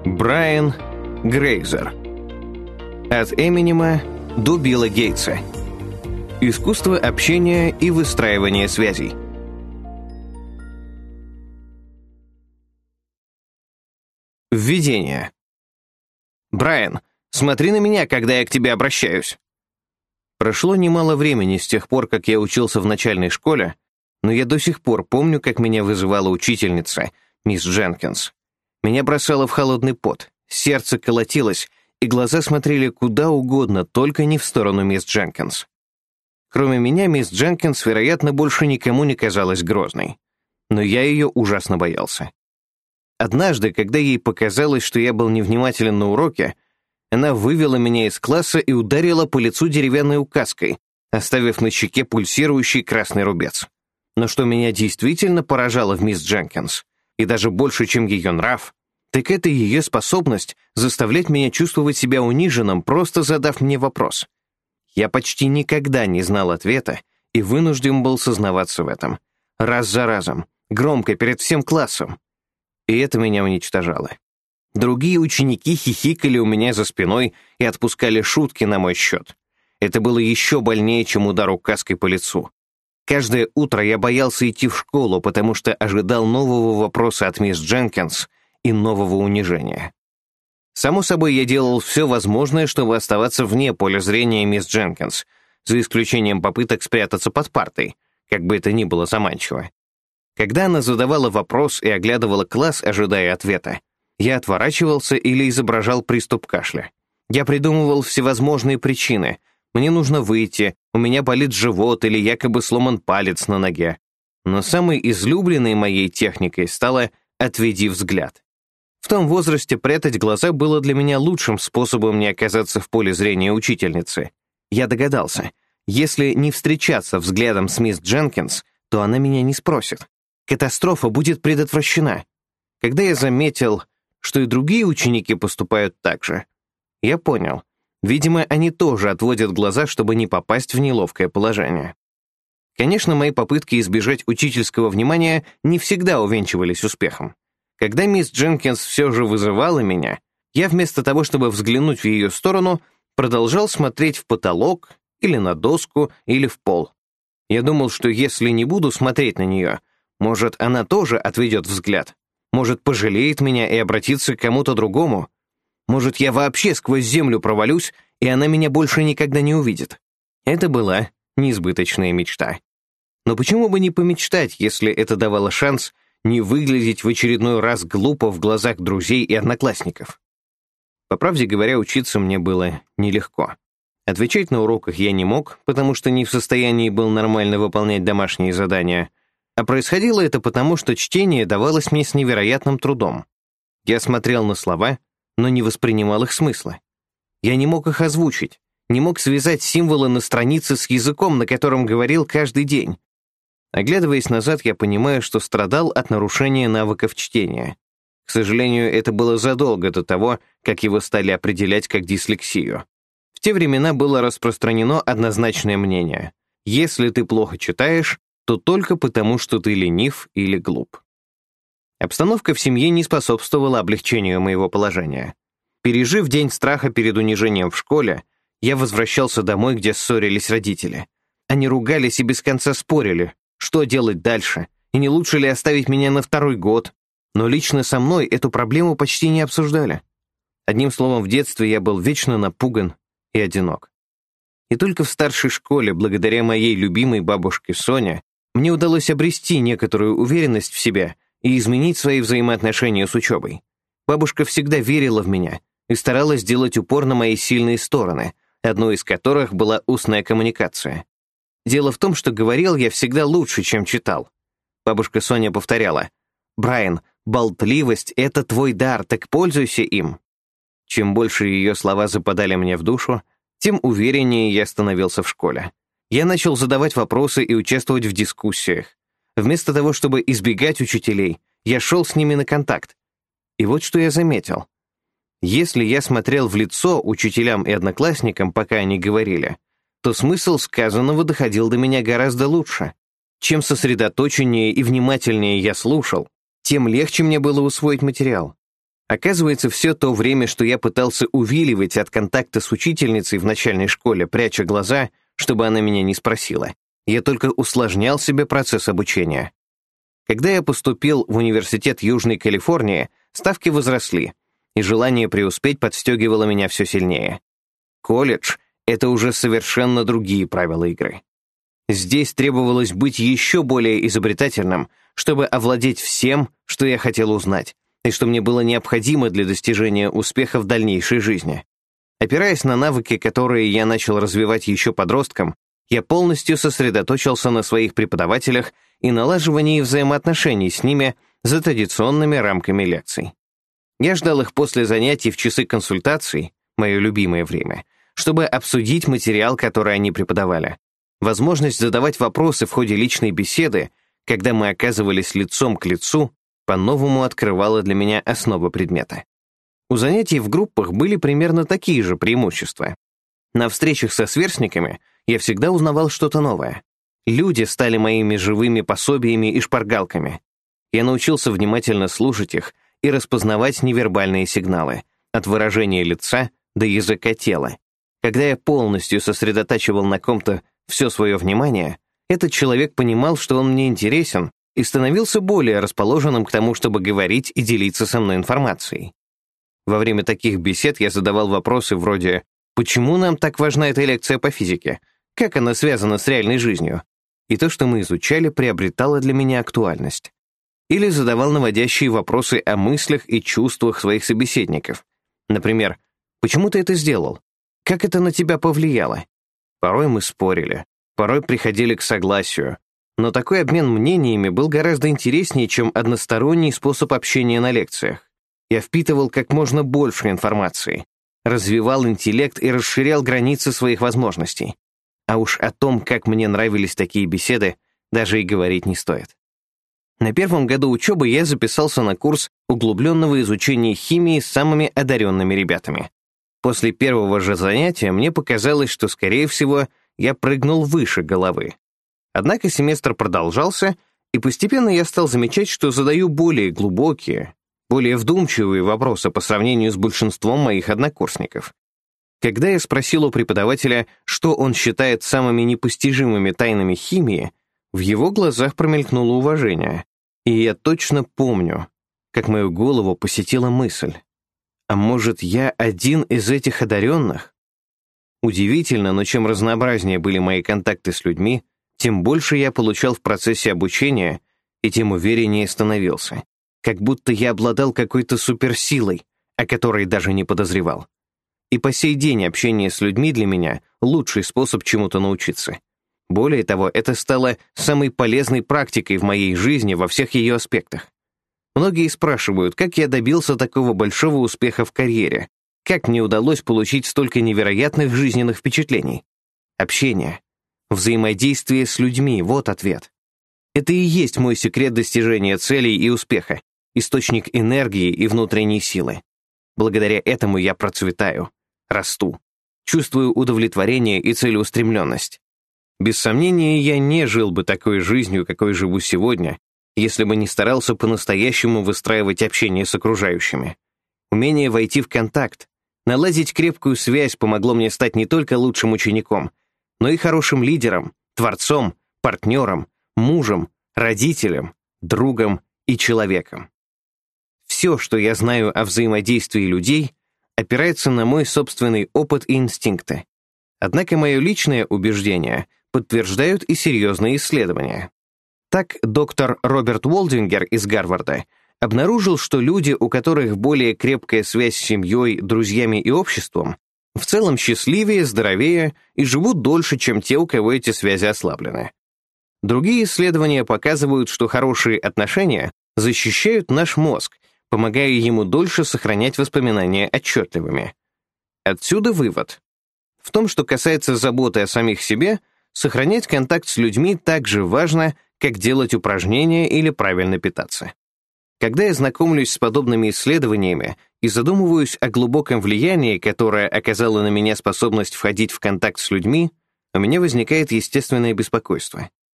Брайан Грейзер. От Эминема до Билла Гейтса. Искусство общения и выстраивания связей. Введение. Брайан, смотри на меня, когда я к тебе обращаюсь. Прошло немало времени с тех пор, как я учился в начальной школе, но я до сих пор помню, как меня вызывала учительница, мисс Дженкинс. Меня бросало в холодный пот, сердце колотилось, и глаза смотрели куда угодно, только не в сторону мисс Дженкинс. Кроме меня, мисс Дженкинс, вероятно, больше никому не казалась грозной. Но я ее ужасно боялся. Однажды, когда ей показалось, что я был невнимателен на уроке, она вывела меня из класса и ударила по лицу деревянной указкой, оставив на щеке пульсирующий красный рубец. Но что меня действительно поражало в мисс Дженкинс, и даже больше, чем ее нрав, так это ее способность заставлять меня чувствовать себя униженным, просто задав мне вопрос. Я почти никогда не знал ответа и вынужден был сознаваться в этом. Раз за разом, громко, перед всем классом. И это меня уничтожало. Другие ученики хихикали у меня за спиной и отпускали шутки на мой счет. Это было еще больнее, чем удар указкой по лицу. Каждое утро я боялся идти в школу, потому что ожидал нового вопроса от мисс Дженкинс и нового унижения. Само собой, я делал все возможное, чтобы оставаться вне поля зрения мисс Дженкинс, за исключением попыток спрятаться под партой, как бы это ни было заманчиво. Когда она задавала вопрос и оглядывала класс, ожидая ответа, я отворачивался или изображал приступ кашля. Я придумывал всевозможные причины. Мне нужно выйти, у меня болит живот или якобы сломан палец на ноге. Но самой излюбленной моей техникой стало «отведи взгляд». В том возрасте прятать глаза было для меня лучшим способом не оказаться в поле зрения учительницы. Я догадался, если не встречаться взглядом с мисс Дженкинс, то она меня не спросит. Катастрофа будет предотвращена. Когда я заметил, что и другие ученики поступают так же, я понял, видимо, они тоже отводят глаза, чтобы не попасть в неловкое положение. Конечно, мои попытки избежать учительского внимания не всегда увенчивались успехом. Когда мисс Дженкинс все же вызывала меня, я вместо того, чтобы взглянуть в ее сторону, продолжал смотреть в потолок, или на доску, или в пол. Я думал, что если не буду смотреть на нее, может, она тоже отведет взгляд. Может, пожалеет меня и обратится к кому-то другому. Может, я вообще сквозь землю провалюсь, и она меня больше никогда не увидит. Это была несбыточная мечта. Но почему бы не помечтать, если это давало шанс не выглядеть в очередной раз глупо в глазах друзей и одноклассников? По правде говоря, учиться мне было нелегко. Отвечать на уроках я не мог, потому что не в состоянии был нормально выполнять домашние задания, а происходило это потому, что чтение давалось мне с невероятным трудом. Я смотрел на слова, но не воспринимал их смысла. Я не мог их озвучить, не мог связать символы на странице с языком, на котором говорил каждый день. Оглядываясь назад, я понимаю, что страдал от нарушения навыков чтения. К сожалению, это было задолго до того, как его стали определять как дислексию. В те времена было распространено однозначное мнение: если ты плохо читаешь, то только потому, что ты ленив или глуп. Обстановка в семье не способствовала облегчению моего положения. Пережив день страха перед унижением в школе, я возвращался домой, где ссорились родители. Они ругались и без конца спорили, что делать дальше, и не лучше ли оставить меня на второй год. Но лично со мной эту проблему почти не обсуждали. Одним словом, в детстве я был вечно напуган и одинок. И только в старшей школе, благодаря моей любимой бабушке Соне, мне удалось обрести некоторую уверенность в себе и изменить свои взаимоотношения с учебой. Бабушка всегда верила в меня и старалась делать упор на мои сильные стороны, одной из которых была устная коммуникация. Дело в том, что говорил я всегда лучше, чем читал. Бабушка Соня повторяла: «Брайан, болтливость — это твой дар, так пользуйся им». Чем больше ее слова западали мне в душу, тем увереннее я становился в школе. Я начал задавать вопросы и участвовать в дискуссиях. Вместо того, чтобы избегать учителей, я шел с ними на контакт. И вот что я заметил. Если я смотрел в лицо учителям и одноклассникам, пока они говорили, то смысл сказанного доходил до меня гораздо лучше. Чем сосредоточеннее и внимательнее я слушал, тем легче мне было усвоить материал. Оказывается, все то время, что я пытался увиливать от контакта с учительницей в начальной школе, пряча глаза, чтобы она меня не спросила, я только усложнял себе процесс обучения. Когда я поступил в университет Южной Калифорнии, ставки возросли, и желание преуспеть подстегивало меня все сильнее. Колледж — это уже совершенно другие правила игры. Здесь требовалось быть еще более изобретательным, чтобы овладеть всем, что я хотел узнать, и что мне было необходимо для достижения успеха в дальнейшей жизни. Опираясь на навыки, которые я начал развивать еще подростком, я полностью сосредоточился на своих преподавателях и налаживании взаимоотношений с ними за традиционными рамками лекций. Я ждал их после занятий в часы консультаций, мое любимое время, чтобы обсудить материал, который они преподавали. Возможность задавать вопросы в ходе личной беседы, когда мы оказывались лицом к лицу, по-новому открывала для меня основы предмета. У занятий в группах были примерно такие же преимущества. На встречах со сверстниками я всегда узнавал что-то новое. Люди стали моими живыми пособиями и шпаргалками. Я научился внимательно слушать их и распознавать невербальные сигналы, от выражения лица до языка тела. Когда я полностью сосредотачивал на ком-то все свое внимание, этот человек понимал, что он мне интересен, и становился более расположенным к тому, чтобы говорить и делиться со мной информацией. Во время таких бесед я задавал вопросы вроде «Почему нам так важна эта лекция по физике? Как она связана с реальной жизнью?» И то, что мы изучали, приобретало для меня актуальность. Или задавал наводящие вопросы о мыслях и чувствах своих собеседников. Например, «Почему ты это сделал? Как это на тебя повлияло?» Порой мы спорили, порой приходили к согласию, но такой обмен мнениями был гораздо интереснее, чем односторонний способ общения на лекциях. Я впитывал как можно больше информации, развивал интеллект и расширял границы своих возможностей. А уж о том, как мне нравились такие беседы, даже и говорить не стоит. На первом году учебы я записался на курс углубленного изучения химии с самыми одаренными ребятами. После первого же занятия мне показалось, что, скорее всего, я прыгнул выше головы. Однако семестр продолжался, и постепенно я стал замечать, что задаю более глубокие, более вдумчивые вопросы по сравнению с большинством моих однокурсников. Когда я спросил у преподавателя, что он считает самыми непостижимыми тайнами химии, в его глазах промелькнуло уважение. И я точно помню, как мою голову посетила мысль: а может, я один из этих одаренных? Удивительно, но чем разнообразнее были мои контакты с людьми, тем больше я получал в процессе обучения, и тем увереннее становился. Как будто я обладал какой-то суперсилой, о которой даже не подозревал. И по сей день общение с людьми для меня — лучший способ чему-то научиться. Более того, это стало самой полезной практикой в моей жизни во всех ее аспектах. Многие спрашивают, как я добился такого большого успеха в карьере, как мне удалось получить столько невероятных жизненных впечатлений. Общение. Взаимодействие с людьми — вот ответ. Это и есть мой секрет достижения целей и успеха, источник энергии и внутренней силы. Благодаря этому я процветаю, расту, чувствую удовлетворение и целеустремленность. Без сомнения, я не жил бы такой жизнью, какой живу сегодня, если бы не старался по-настоящему выстраивать общение с окружающими. Умение войти в контакт, наладить крепкую связь помогло мне стать не только лучшим учеником, но и хорошим лидером, творцом, партнером, мужем, родителем, другом и человеком. Все, что я знаю о взаимодействии людей, опирается на мой собственный опыт и инстинкты. Однако мое личное убеждение подтверждают и серьезные исследования. Так, доктор Роберт Уолдингер из Гарварда обнаружил, что люди, у которых более крепкая связь с семьей, друзьями и обществом, в целом счастливее, здоровее и живут дольше, чем те, у кого эти связи ослаблены. Другие исследования показывают, что хорошие отношения защищают наш мозг, помогая ему дольше сохранять воспоминания отчетливыми. Отсюда вывод. В том, что касается заботы о самих себе, сохранять контакт с людьми так же важно, как делать упражнения или правильно питаться. Когда я знакомлюсь с подобными исследованиями и задумываюсь о глубоком влиянии, которое оказала на меня способность входить в контакт с людьми, у меня возникает естественное беспокойство.